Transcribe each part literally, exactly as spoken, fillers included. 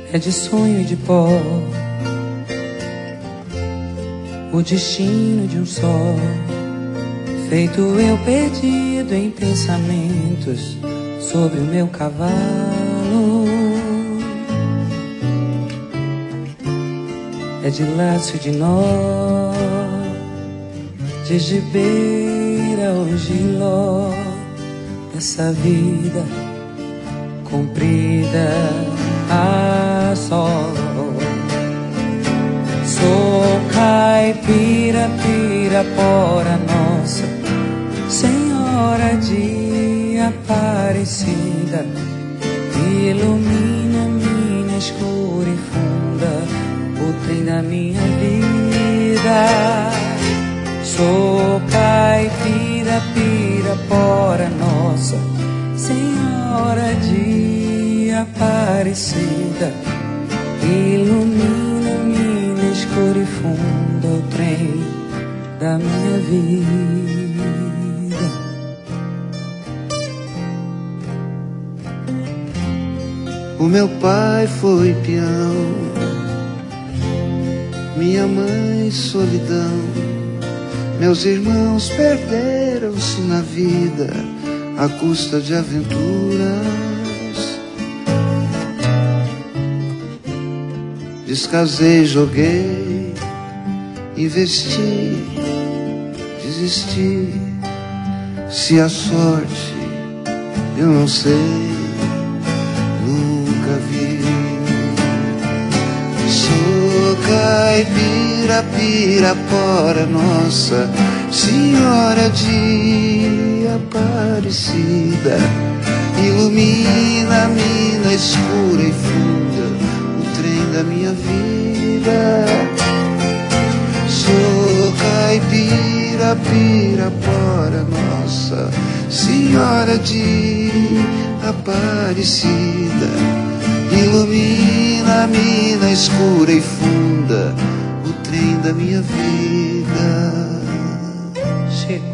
é de sonho e de pó, o destino de um só, feito eu perdido em pensamentos sobre o meu cavalo. É de laço e de nó, de gibeira ou giló, essa vida comprida a sol. Sou caipira, pirapora nossa Senhora de Aparecida, ilumina mina escura e funda o trem da minha vida. Sou caipira, pirapora nossa Senhora de Aparecida, ilumina mina escura e funda o trem da minha vida. O meu pai foi peão, minha mãe solidão, meus irmãos perderam-se na vida à custa de aventuras. Descasei, joguei, investi, desisti. Se a sorte eu não sei, nunca vi. Sou caipira, pirapora nossa Senhora de Aparecida, ilumina a mina escura e funda o trem da minha vida. Sou caipira, pirapora nossa Senhora de Aparecida, ilumina a mina escura e funda o trem da minha vida. Chega.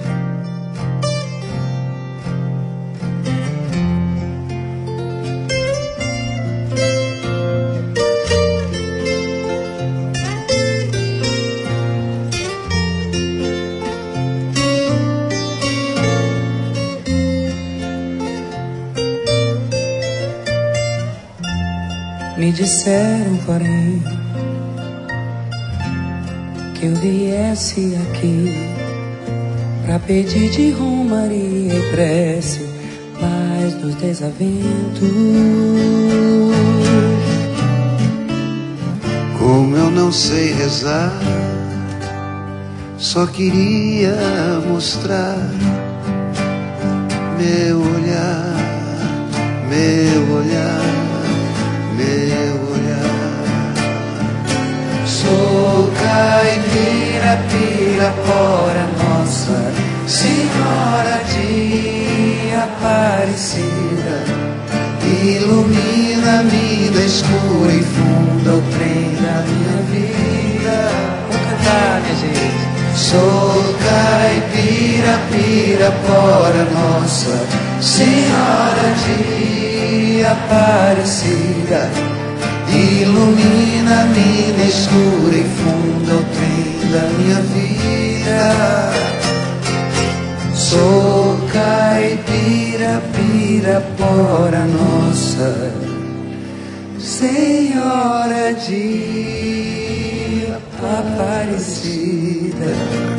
Me disseram, porém, que eu viesse aqui pra pedir de romaria e prece paz dos desaventos. Como eu não sei rezar, só queria mostrar meu olhar, meu olhar, meu olhar. Sou caipira, pirapora nossa Senhora de Aparecida, ilumina a mina escura e funda o trem da minha vida. Vou cantar, minha gente. Sou caipira, pirapora nossa Senhora de Aparecida, ilumina a mina escura e funda o trem da minha vida. Sou caipira, pirapora nossa Senhora de Aparecida.